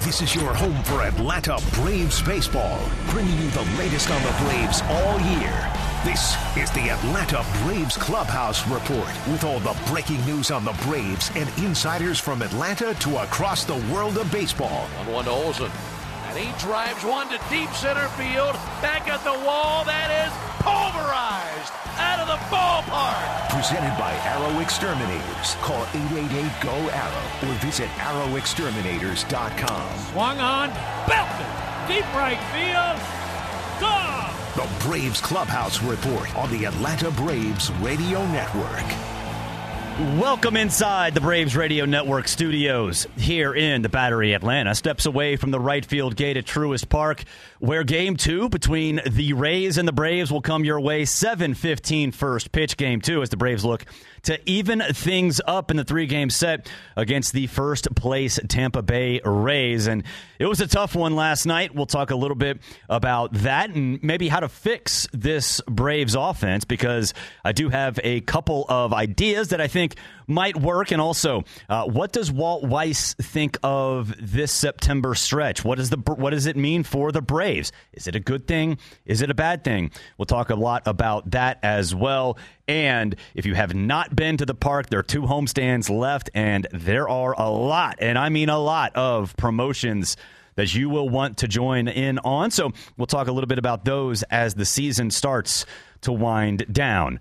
This is your home for Atlanta Braves baseball, bringing you the latest on the Braves all year. This is the Atlanta Braves Clubhouse Report, with all the breaking news on the Braves and insiders from Atlanta to across the world of baseball. 1-1 to Olsen. And he drives one to deep center field. Back at the wall. That is pulverized out of the ballpark. Presented by Arrow Exterminators. Call 888-GO-ARROW or visit arrowexterminators.com. Swung on, belted, deep right field, gone! The Braves Clubhouse Report on the Atlanta Braves Radio Network. Welcome inside the Braves Radio Network studios here in the Battery, Atlanta. Steps away from the right field gate at Truist Park, where Game 2 between the Rays and the Braves will come your way. 7:15 first pitch, Game 2, as the Braves look to even things up in the three-game set against the first-place Tampa Bay Rays. And it was a tough one last night. We'll talk a little bit about that and maybe how to fix this Braves offense, because I do have a couple of ideas that I think might work. And also, what does Walt Weiss think of this September stretch? What does it mean for the Braves? Is it a good thing? Is it a bad thing? We'll talk a lot about that as well. And if you have not been to the park, there are 2 homestands left, and there are a lot, and I mean a lot, of promotions that you will want to join in on. So we'll talk a little bit about those as the season starts to wind down.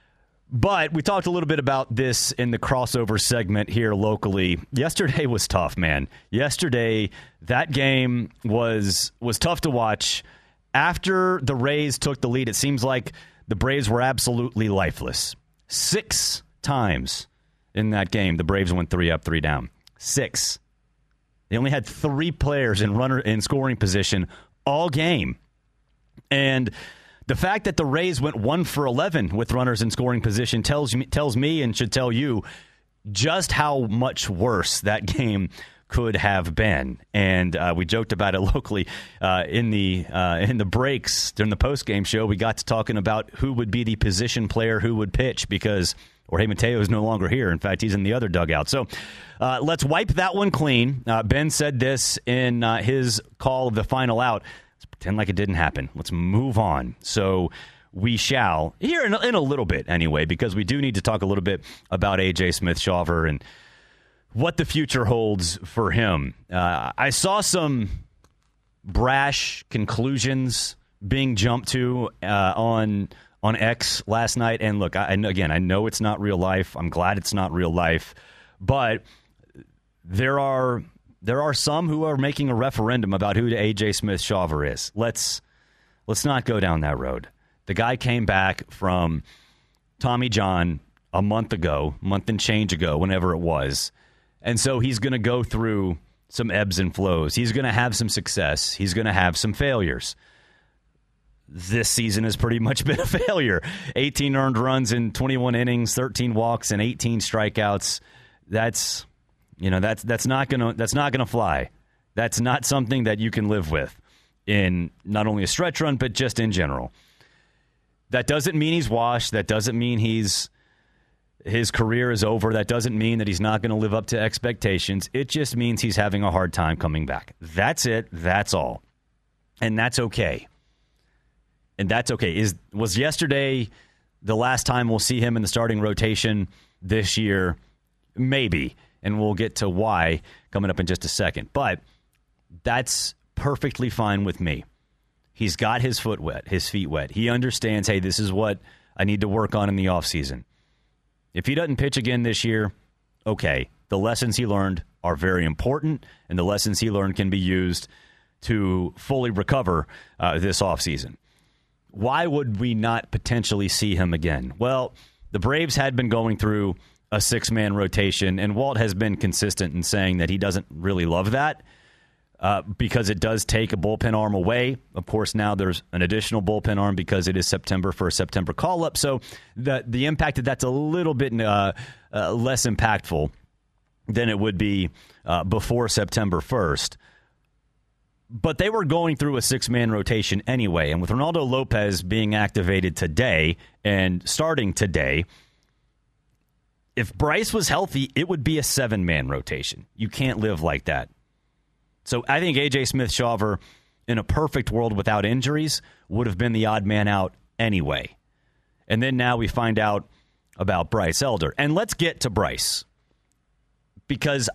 But we talked a little bit about this in the crossover segment here locally. Yesterday was tough, man. Yesterday, that game was tough to watch. After the Rays took the lead, it seems like the Braves were absolutely lifeless. 6 times in that game, the Braves went 3 up, 3 down. 6. They only had 3 players in scoring position all game. And the fact that the Rays went 1 for 11 with runners in scoring position tells me and should tell you just how much worse that game could have been. And we joked about it locally in the breaks during the post-game show. We got to talking about who would be the position player who would pitch, because Jorge Mateo is no longer here. In fact, he's in the other dugout. So let's wipe that one clean. Ben said this in his call of the final out. Let's pretend like it didn't happen. Let's move on. So we shall, here in a little bit anyway, because we do need to talk a little bit about A.J. Smith-Shawver and what the future holds for him. I saw some brash conclusions being jumped to on X last night. And look, I know it's not real life. I'm glad it's not real life. But there are some who are making a referendum about who A.J. Smith-Shawver is. Let's not go down that road. The guy came back from Tommy John a month and change ago, whenever it was. And so he's going to go through some ebbs and flows. He's going to have some success. He's going to have some failures. This season has pretty much been a failure. 18 earned runs in 21 innings, 13 walks, and 18 strikeouts. That's not going to fly. That's not something that you can live with in not only a stretch run, but just in general. That doesn't mean he's washed. That doesn't mean his career is over. That doesn't mean that he's not going to live up to expectations. It just means he's having a hard time coming back. That's it. That's all. And that's okay. Was yesterday the last time we'll see him in the starting rotation this year? Maybe. And we'll get to why coming up in just a second. But that's perfectly fine with me. He's got his feet wet. He understands, hey, this is what I need to work on in the offseason. If he doesn't pitch again this year, okay. The lessons he learned are very important, and the lessons he learned can be used to fully recover this offseason. Why would we not potentially see him again? Well, the Braves had been going through a 6-man rotation, and Walt has been consistent in saying that he doesn't really love that because it does take a bullpen arm away. Of course, now there's an additional bullpen arm because it is September for a September call-up, so the impact that's a little bit less impactful than it would be before September 1st. But they were going through a 6-man rotation anyway, and with Ronaldo Lopez being activated today and starting today, if Bryce was healthy, it would be a 7-man rotation. You can't live like that. So I think A.J. Smith-Shawver, in a perfect world without injuries, would have been the odd man out anyway. And then now we find out about Bryce Elder. And let's get to Bryce. Because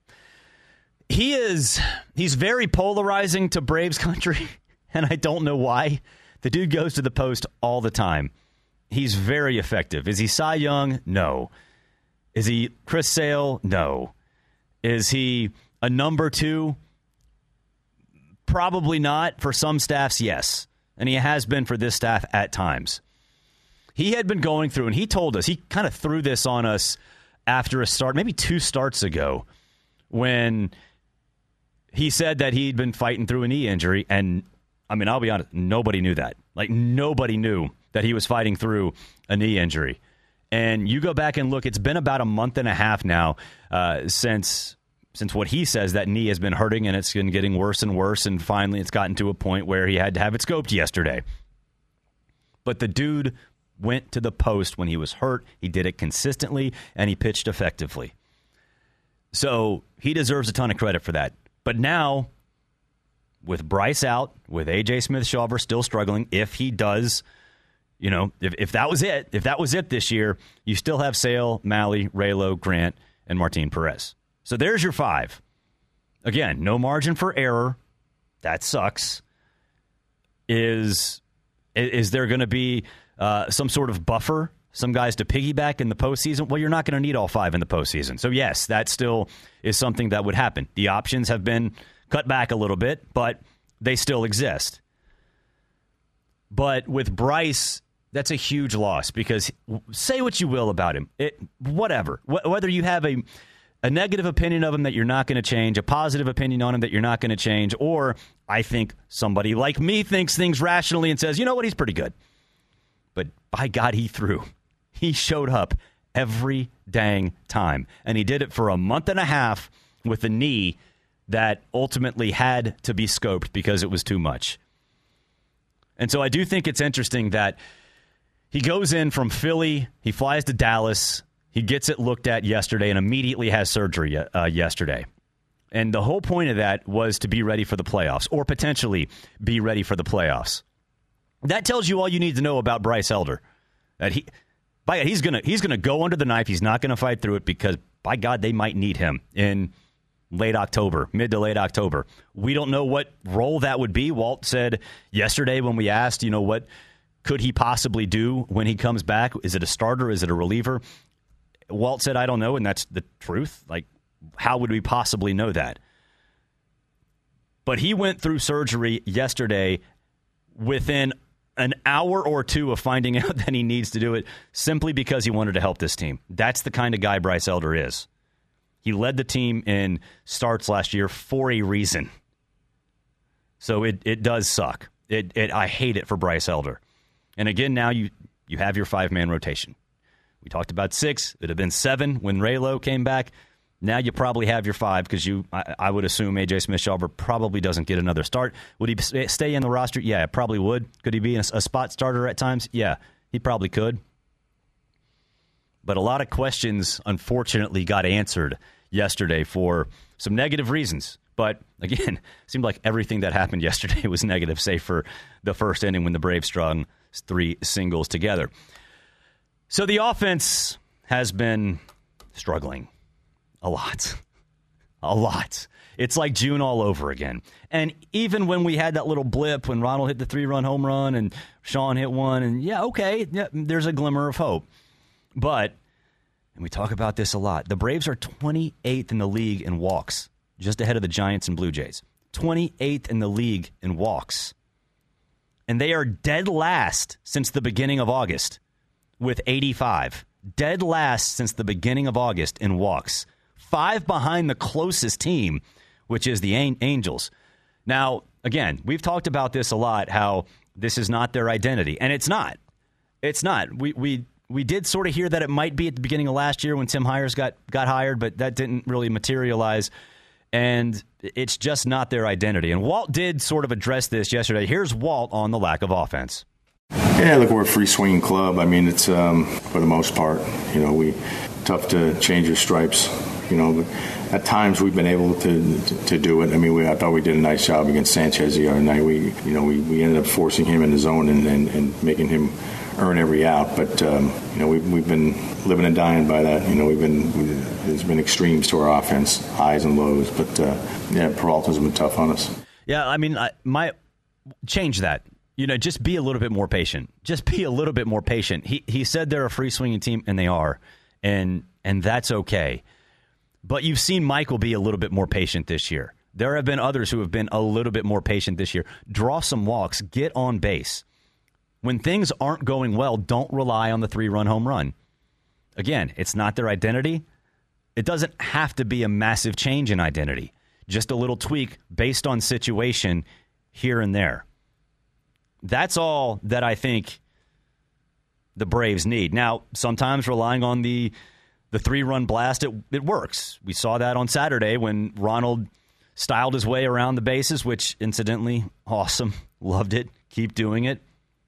he's very polarizing to Braves country, and I don't know why. The dude goes to the post all the time. He's very effective. Is he Cy Young? No. Is he Chris Sale? No. Is he a number 2? Probably not. For some staffs, yes. And he has been for this staff at times. He had been going through, and he told us, he kind of threw this on us after a start, maybe 2 starts ago, when he said that he'd been fighting through a knee injury. And, I mean, I'll be honest, nobody knew that. Like, nobody knew that he was fighting through a knee injury. And you go back and look, it's been about a month and a half now since what he says, that knee has been hurting, and it's been getting worse and worse, and finally it's gotten to a point where he had to have it scoped yesterday. But the dude went to the post when he was hurt. He did it consistently, and he pitched effectively. So he deserves a ton of credit for that. But now, with Bryce out, with A.J. Smith-Shawver still struggling, if he does, you know, if that was it this year, you still have Sale, Mahle, Raylo, Grant, and Martin Perez. So there's your 5. Again, no margin for error. That sucks. Is there going to be some sort of buffer, some guys to piggyback in the postseason? Well, you're not going to need all 5 in the postseason. So, yes, that still is something that would happen. The options have been cut back a little bit, but they still exist. But with Bryce, that's a huge loss, because say what you will about him. Whatever. Whether you have a negative opinion of him that you're not going to change, a positive opinion on him that you're not going to change, or I think somebody like me thinks things rationally and says, you know what, he's pretty good. But by God, he threw. He showed up every dang time. And he did it for a month and a half with a knee that ultimately had to be scoped because it was too much. And so I do think it's interesting that he goes in from Philly, he flies to Dallas, he gets it looked at yesterday and immediately has surgery yesterday. And the whole point of that was to be ready for the playoffs, or potentially be ready for the playoffs. That tells you all you need to know about Bryce Elder. That he's gonna go under the knife. He's not gonna fight through it, because by God, they might need him in late October, mid to late October. We don't know what role that would be. Walt said yesterday when we asked, you know, what could he possibly do when he comes back? Is it a starter? Is it a reliever? Walt said, I don't know, and that's the truth. Like, how would we possibly know that? But he went through surgery yesterday within an hour or 2 of finding out that he needs to do it, simply because he wanted to help this team. That's the kind of guy Bryce Elder is. He led the team in starts last year for a reason. So it does suck. I hate it for Bryce Elder. And again, now you have your 5-man rotation. We talked about 6. It would have been 7 when Raylo came back. Now you probably have your 5, because I would assume A.J. Smith-Shawver probably doesn't get another start. Would he stay in the roster? Yeah, probably would. Could he be a spot starter at times? Yeah, he probably could. But a lot of questions, unfortunately, got answered yesterday for some negative reasons. But, again, it seemed like everything that happened yesterday was negative, save for the first inning when the Braves strung 3 singles together. So the offense has been struggling a lot. It's like June all over again. And even when we had that little blip when Ronald hit the 3-run home run and Sean hit one, and there's a glimmer of hope. But, and we talk about this a lot, the Braves are 28th in the league in walks, just ahead of the Giants and Blue Jays. 28th in the league in walks. And they are dead last since the beginning of August with 85. Dead last since the beginning of August in walks. 5 behind the closest team, which is the Angels. Now, again, we've talked about this a lot, how this is not their identity. And it's not. It's not. We did sort of hear that it might be at the beginning of last year when Tim Hires got hired, but that didn't really materialize. And it's just not their identity. And Walt did sort of address this yesterday. Here's Walt on the lack of offense. Yeah, look, we're a free-swinging club. I mean, it's for the most part, tough to change your stripes At times we've been able to do it. I mean, I thought we did a nice job against Sanchez the other night. We ended up forcing him in the zone and making him earn every out. But we've been living and dying by that. There's been extremes to our offense, highs and lows. But Peralta's been tough on us. Yeah, I mean, change that. Just be a little bit more patient. Just be a little bit more patient. He said they're a free swinging team, and they are, and that's okay. But you've seen Michael be a little bit more patient this year. There have been others who have been a little bit more patient this year. Draw some walks. Get on base. When things aren't going well, don't rely on the 3-run home run. Again, it's not their identity. It doesn't have to be a massive change in identity. Just a little tweak based on situation here and there. That's all that I think the Braves need. Now, sometimes relying on the 3-run blast, it works. We saw that on Saturday when Ronald styled his way around the bases, which, incidentally, awesome. Loved it. Keep doing it.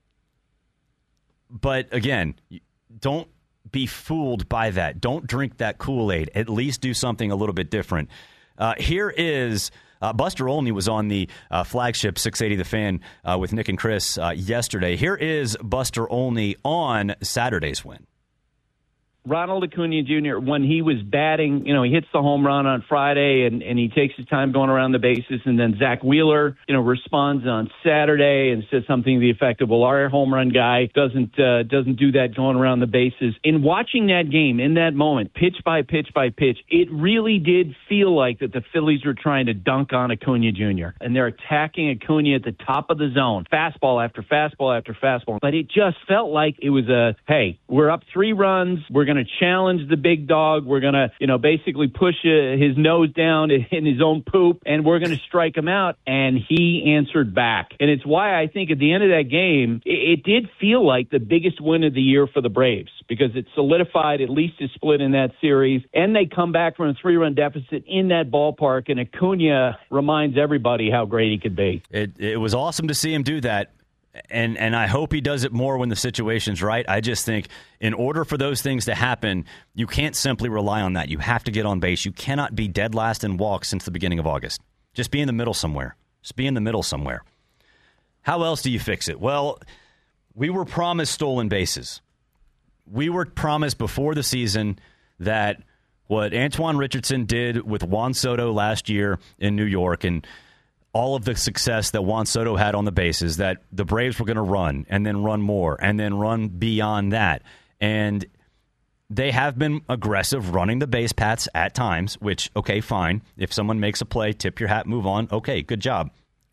But, again, don't be fooled by that. Don't drink that Kool-Aid. At least do something a little bit different. Here is... Buster Olney was on the flagship 680 The Fan with Nick and Chris yesterday. Here is Buster Olney on Saturday's win. Ronald Acuna Jr., when he was batting, he hits the home run on Friday and he takes his time going around the bases. And then Zach Wheeler, responds on Saturday and says something to the effect of, well, our home run guy doesn't do that going around the bases. In watching that game, in that moment, pitch by pitch by pitch, it really did feel like that the Phillies were trying to dunk on Acuna Jr. And they're attacking Acuna at the top of the zone, fastball after fastball after fastball. But it just felt like it was hey, we're up 3 runs. We're going to challenge the big dog. We're going to, basically push his nose down in his own poop, and we're going to strike him out. And he answered back. And it's why I think at the end of that game, it did feel like the biggest win of the year for the Braves, because it solidified at least a split in that series. And they come back from a 3-run deficit in that ballpark, and Acuna reminds everybody how great he could be. It was awesome to see him do that. And I hope he does it more when the situation's right. I just think in order for those things to happen, you can't simply rely on that. You have to get on base. You cannot be dead last in walks since the beginning of August. Just be in the middle somewhere. Just be in the middle somewhere. How else do you fix it? Well, we were promised stolen bases. We were promised before the season that what Antoine Richardson did with Juan Soto last year in New York and all of the success that Juan Soto had on the bases, that the Braves were going to run and then run more and then run beyond that. And they have been aggressive running the base paths at times, which, okay, fine. If someone makes a play, tip your hat, move on. Okay, good job.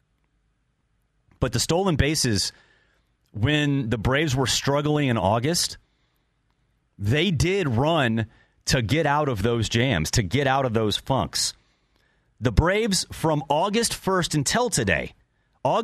But the stolen bases, when the Braves were struggling in August, they did run to get out of those jams, to get out of those funks. The Braves, from August 1st until today, are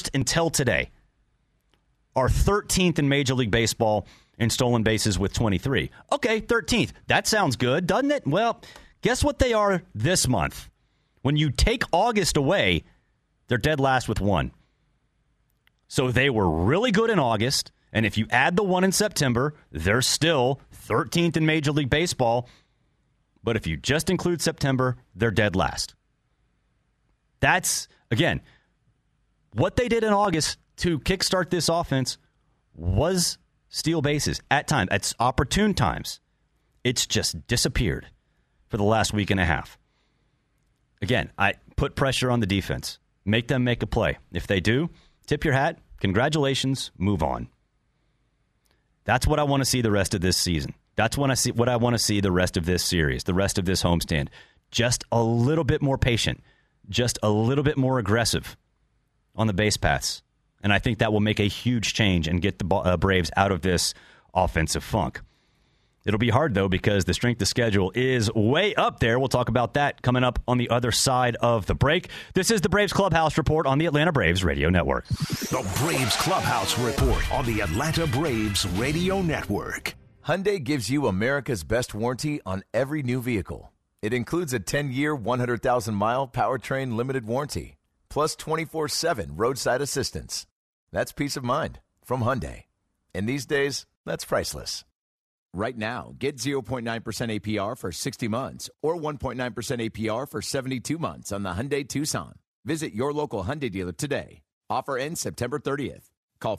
13th in Major League Baseball in stolen bases with 23. Okay, 13th. That sounds good, doesn't it? Well, guess what they are this month? When you take August away, they're dead last with 1. So they were really good in August, and if you add the 1 in September, they're still 13th in Major League Baseball. But if you just include September, they're dead last. That's, again, what they did in August to kickstart this offense was steal bases at times, at opportune times. It's just disappeared for the last week and a half. Again, I put pressure on the defense. Make them make a play. If they do, tip your hat. Congratulations. Move on. That's what I want to see the rest of this season. That's what I want to see the rest of this series, the rest of this homestand. Just a little bit more patient. Just a little bit more aggressive on the base paths. And I think that will make a huge change and get the Braves out of this offensive funk. It'll be hard, though, because the strength of schedule is way up there. We'll talk about that coming up on the other side of the break. This is the Braves Clubhouse Report on the Atlanta Braves Radio Network. The Braves Clubhouse Report on the Atlanta Braves Radio Network. Hyundai gives you America's best warranty on every new vehicle. It includes a 10-year, 100,000-mile powertrain limited warranty, plus 24/7 roadside assistance. That's peace of mind from Hyundai. And these days, that's priceless. Right now, get 0.9% APR for 60 months or 1.9% APR for 72 months on the Hyundai Tucson. Visit your local Hyundai dealer today. Offer ends September 30th. Call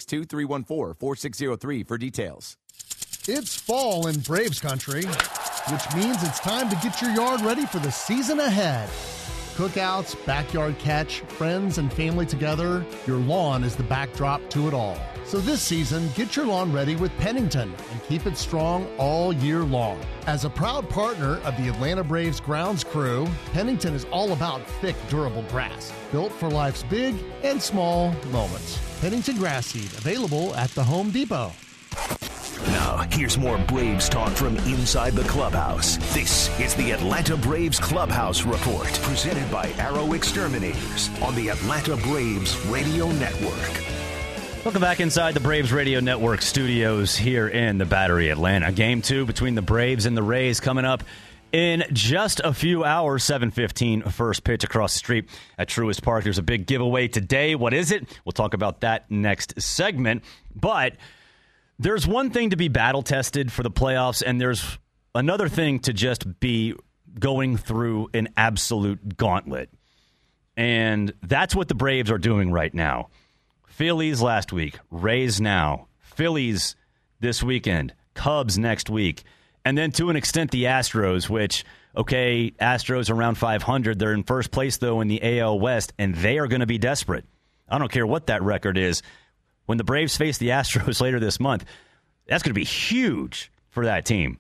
562-314-4603 for details. It's fall in Braves country, which means it's time to get your yard ready for the season ahead. Cookouts, backyard catch, friends and family together, your lawn is the backdrop to it all. So this season, get your lawn ready with Pennington and keep it strong all year long. As a proud partner of the Atlanta Braves grounds crew, Pennington is all about thick, durable grass, built for life's big and small moments. Pennington grass seed, available at the Home Depot. Now, here's more Braves talk from inside the clubhouse. This is the Atlanta Braves Clubhouse Report, presented by Arrow Exterminators on the Atlanta Braves Radio Network. Welcome back inside the Braves Radio Network studios here in the Battery, Atlanta. Game 2 between the Braves and the Rays coming up in just a few hours. 7:15, first pitch across the street at Truist Park. There's a big giveaway today. What is it? We'll talk about that next segment. But there's one thing to be battle-tested for the playoffs, and there's another thing to just be going through an absolute gauntlet. And that's what the Braves are doing right now. Phillies last week, Rays now, Phillies this weekend, Cubs next week, and then to an extent the Astros, which, okay, Astros around 500. They're in first place, though, in the AL West, and they are going to be desperate. I don't care what that record is. When the Braves face the Astros later this month, that's going to be huge for that team.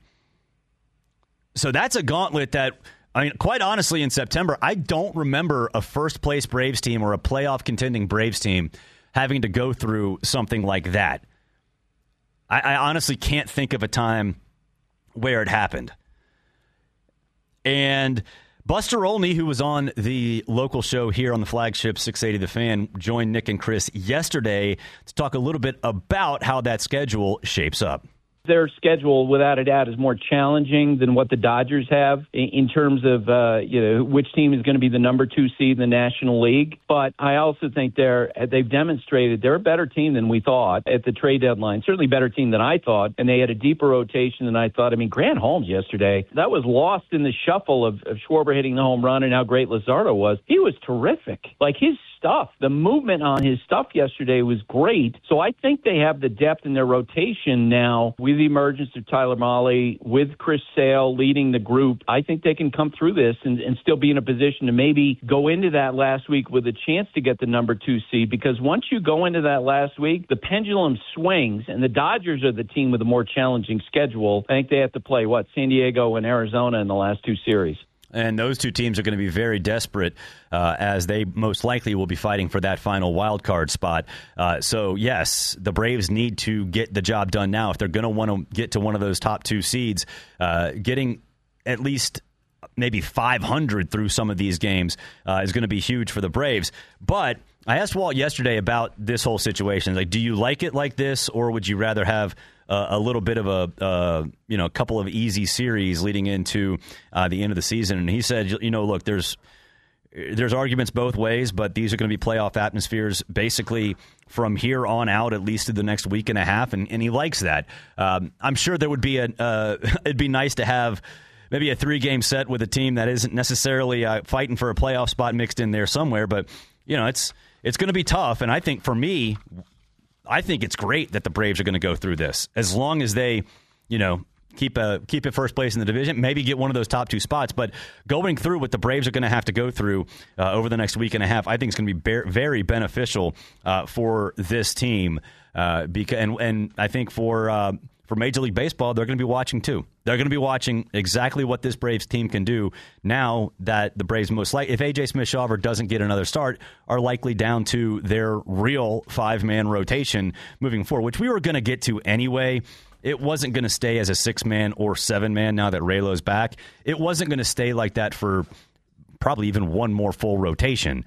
So that's a gauntlet that, I mean, quite honestly, in September, I don't remember a first-place Braves team or a playoff-contending Braves team having to go through something like that. I honestly can't think of a time where it happened. And Buster Olney, who was on the local show here on the flagship 680 The Fan, joined Nick and Chris yesterday to talk a little bit about how that schedule shapes up. Their schedule, without a doubt, is more challenging than what the Dodgers have in terms of which team is going to be the number 2 seed in the National League. But I also think they've demonstrated they're a better team than we thought at the trade deadline. Certainly a better team than I thought, and they had a deeper rotation than I thought. I mean, Grant Holmes yesterday, that was lost in the shuffle of Schwarber hitting the home run and how great Luzardo was. He was terrific. Like his stuff, the movement on his stuff yesterday was great. So I think they have the depth in their rotation now with the emergence of Tyler Mahle, with Chris Sale leading the group. I think they can come through this and still be in a position to maybe go into that last week with a chance to get the number 2 seed, because once you go into that last week, the pendulum swings, and the Dodgers are the team with a more challenging schedule. I think they have to play, San Diego and Arizona in the last 2 series. And those two teams are going to be very desperate as they most likely will be fighting for that final wild card spot. So, yes, the Braves need to get the job done now. If they're going to want to get to one of those top 2 seeds, getting at least maybe 500 through some of these games is going to be huge for the Braves. But I asked Walt yesterday about this whole situation. Like, do you like it like this, or would you rather have a little bit of a couple of easy series leading into the end of the season? And he said, look, there's arguments both ways, but these are going to be playoff atmospheres basically from here on out, at least to the next week and a half, and he likes that. I'm sure there would be it'd be nice to have maybe a 3-game set with a team that isn't necessarily fighting for a playoff spot mixed in there somewhere, but it's going to be tough. And I think for me, I think it's great that the Braves are going to go through this, as long as they, keep it first place in the division, maybe get one of those top 2 spots. But going through what the Braves are going to have to go through over the next week and a half, I think it's going to be very beneficial for this team. And I think for Major League Baseball, they're going to be watching too. They're going to be watching exactly what this Braves team can do now that the Braves most likely, if A.J. Smith-Shawver doesn't get another start, are likely down to their real 5-man rotation moving forward, which we were going to get to anyway. It wasn't going to stay as a 6-man or 7-man now that Raylo's back. It wasn't going to stay like that for probably even one more full rotation.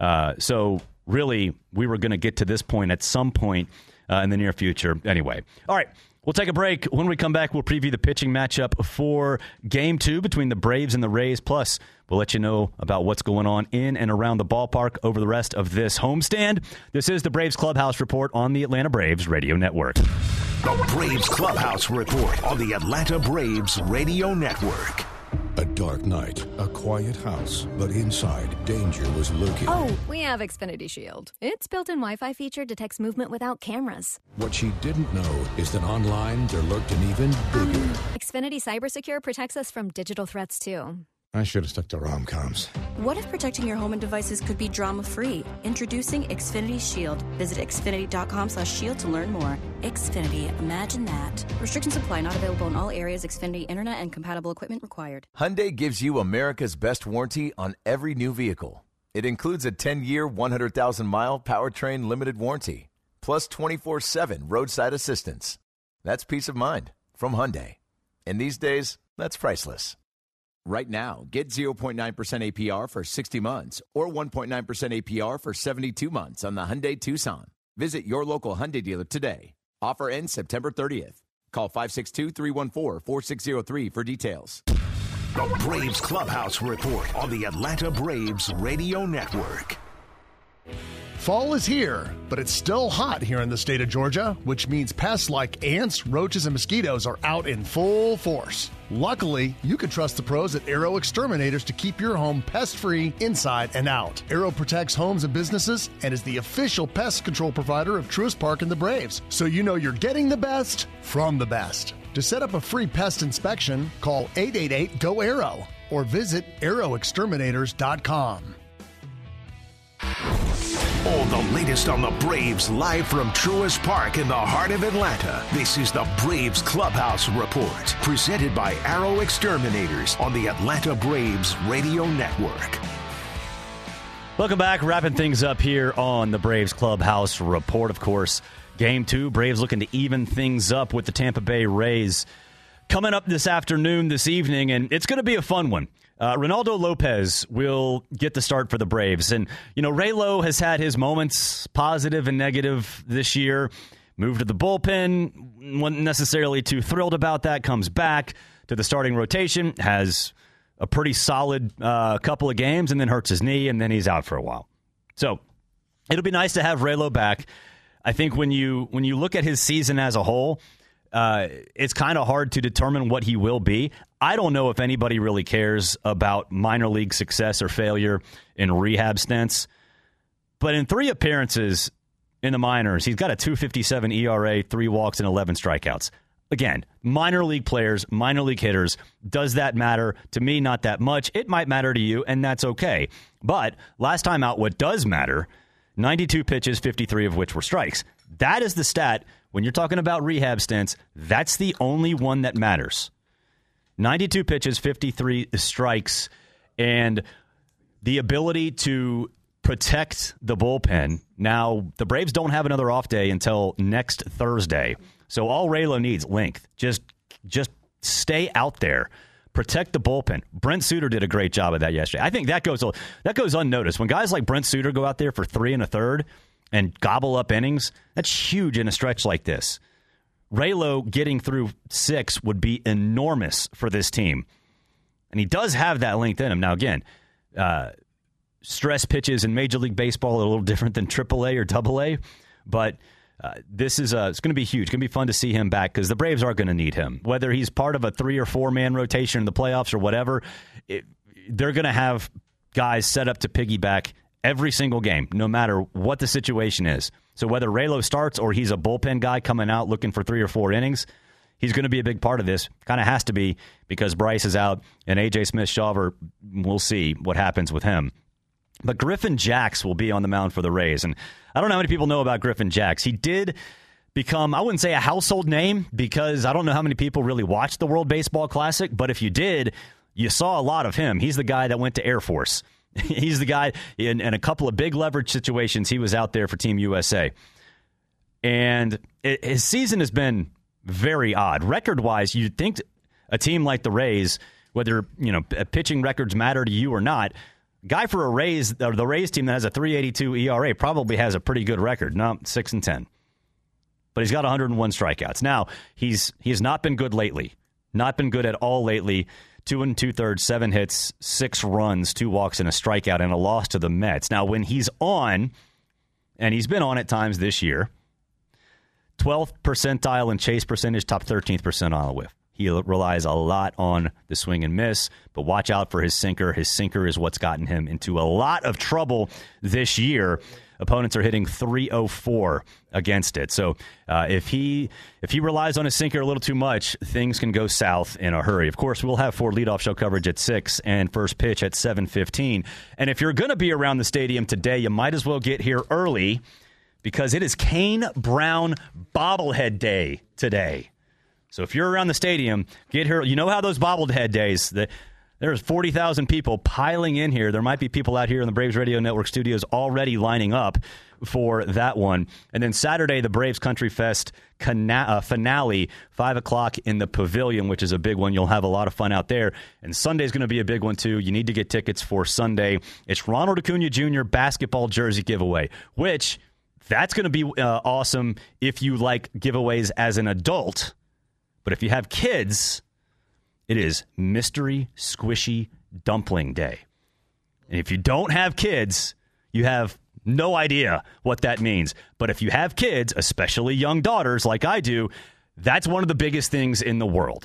So really, we were going to get to this point at some point in the near future. Anyway, all right. We'll take a break. When we come back, we'll preview the pitching matchup for Game 2 between the Braves and the Rays. Plus, we'll let you know about what's going on in and around the ballpark over the rest of this homestand. This is the Braves Clubhouse Report on the Atlanta Braves Radio Network. The Braves Clubhouse Report on the Atlanta Braves Radio Network. A dark night, a quiet house, but inside, danger was lurking. Oh, we have Xfinity Shield. Its built-in Wi-Fi feature detects movement without cameras. What she didn't know is that online there lurked an even bigger. Xfinity CyberSecure protects us from digital threats, too. I should have stuck to rom-coms. What if protecting your home and devices could be drama-free? Introducing Xfinity Shield. Visit xfinity.com/shield to learn more. Xfinity, imagine that. Restrictions apply. Not available in all areas. Xfinity Internet and compatible equipment required. Hyundai gives you America's best warranty on every new vehicle. It includes a 10-year, 100,000-mile powertrain limited warranty, plus 24/7 roadside assistance. That's peace of mind from Hyundai. And these days, that's priceless. Right now, get 0.9% APR for 60 months or 1.9% APR for 72 months on the Hyundai Tucson. Visit your local Hyundai dealer today. Offer ends September 30th. Call 562-314-4603 for details. The Braves Clubhouse Report on the Atlanta Braves Radio Network. Fall is here, but it's still hot here in the state of Georgia, which means pests like ants, roaches, and mosquitoes are out in full force. Luckily, you can trust the pros at Arrow Exterminators to keep your home pest-free inside and out. Arrow protects homes and businesses and is the official pest control provider of Truist Park and the Braves, so you know you're getting the best from the best. To set up a free pest inspection, call 888-GO-ARROW or visit arrowexterminators.com. All the latest on the Braves live from Truist Park in the heart of Atlanta. This is the Braves Clubhouse Report, presented by Arrow Exterminators on the Atlanta Braves Radio Network. Welcome back. Wrapping things up here on the Braves Clubhouse Report. Of course, Game 2, Braves looking to even things up with the Tampa Bay Rays. Coming up this afternoon, this evening, and it's going to be a fun one. Ronaldo Lopez will get the start for the Braves. And, you know, Raylo has had his moments, positive and negative this year. Moved to the bullpen, wasn't necessarily too thrilled about that. Comes back to the starting rotation, has a pretty solid couple of games, and then hurts his knee, and then he's out for a while. So it'll be nice to have Raylo back. I think when you look at his season as a whole, it's kind of hard to determine what he will be. I don't know if anybody really cares about minor league success or failure in rehab stints. But in 3 appearances in the minors, he's got a 2.57 ERA, 3 walks, and 11 strikeouts. Again, minor league players, minor league hitters. Does that matter? To me, not that much. It might matter to you, and that's okay. But last time out, what does matter, 92 pitches, 53 of which were strikes. That is the stat. When you're talking about rehab stints, that's the only one that matters. 92 pitches, 53 strikes, and the ability to protect the bullpen. Now, the Braves don't have another off day until next Thursday, so all Raylo needs, length. Just stay out there. Protect the bullpen. Brent Suter did a great job of that yesterday. I think that goes unnoticed. When guys like Brent Suter go out there for 3 1/3 and gobble up innings, that's huge in a stretch like this. Raylo getting through 6 would be enormous for this team. And he does have that length in him. Now, again, stress pitches in Major League Baseball are a little different than AAA or AA, but this is it's going to be huge. It's going to be fun to see him back because the Braves are going to need him. Whether he's part of a 3 or 4 man rotation in the playoffs or whatever, they're going to have guys set up to piggyback every single game, no matter what the situation is. So whether Raylo starts or he's a bullpen guy coming out looking for 3 or 4 innings, he's going to be a big part of this. Kind of has to be because Bryce is out and A.J. Smith-Shawver, we'll see what happens with him. But Griffin Jax will be on the mound for the Rays. And I don't know how many people know about Griffin Jax. He did become, I wouldn't say a household name because I don't know how many people really watched the World Baseball Classic. But if you did, you saw a lot of him. He's the guy that went to Air Force. He's the guy in a couple of big leverage situations. He was out there for Team USA. And his season has been very odd. Record-wise, you'd think a team like the Rays, whether pitching records matter to you or not, guy for the Rays team that has a 3.82 ERA probably has a pretty good record. No, 6-10. But he's got 101 strikeouts. Now, he has not been good lately. Not been good at all lately. 2 2/3, 7 hits, 6 runs, 2 walks, and a strikeout, and a loss to the Mets. Now, when he's on, and he's been on at times this year, 12th percentile in chase percentage, top 13th percentile whiff. He relies a lot on the swing and miss, but watch out for his sinker. His sinker is what's gotten him into a lot of trouble this year. Opponents are hitting .304 against it. So if he relies on his sinker a little too much, things can go south in a hurry. Of course, we'll have Ford leadoff show coverage at 6 and first pitch at 7:15. And if you're going to be around the stadium today, you might as well get here early because it is Kane Brown bobblehead day today. So if you're around the stadium, get here. You know how those bobblehead days, there's 40,000 people piling in here. There might be people out here in the Braves Radio Network studios already lining up for that one. And then Saturday, the Braves Country Fest finale, 5 o'clock in the Pavilion, which is a big one. You'll have a lot of fun out there. And Sunday's going to be a big one, too. You need to get tickets for Sunday. It's Ronald Acuna Jr. basketball jersey giveaway, which that's going to be awesome if you like giveaways as an adult. But if you have kids, it is Mystery Squishy Dumpling Day. And if you don't have kids, you have no idea what that means. But if you have kids, especially young daughters like I do, that's one of the biggest things in the world.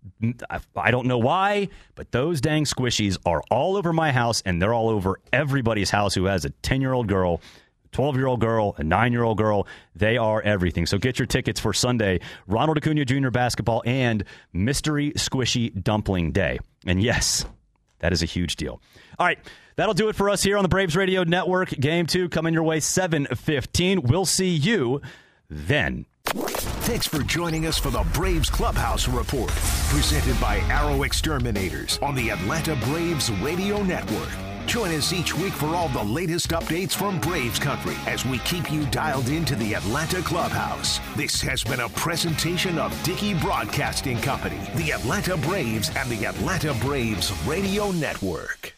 I don't know why, but those dang squishies are all over my house, and they're all over everybody's house who has a 10-year-old girl, 12-year-old girl, a 9-year-old girl. They are everything. So get your tickets for Sunday, Ronald Acuna Jr. basketball and Mystery Squishy Dumpling Day. And yes, that is a huge deal. All right, that'll do it for us here on the Braves Radio Network. Game 2 coming your way 7:15. We'll see you then. Thanks for joining us for the Braves Clubhouse Report, presented by Arrow Exterminators on the Atlanta Braves Radio Network. Join us each week for all the latest updates from Braves Country as we keep you dialed into the Atlanta Clubhouse. This has been a presentation of Dickey Broadcasting Company, the Atlanta Braves, and the Atlanta Braves Radio Network.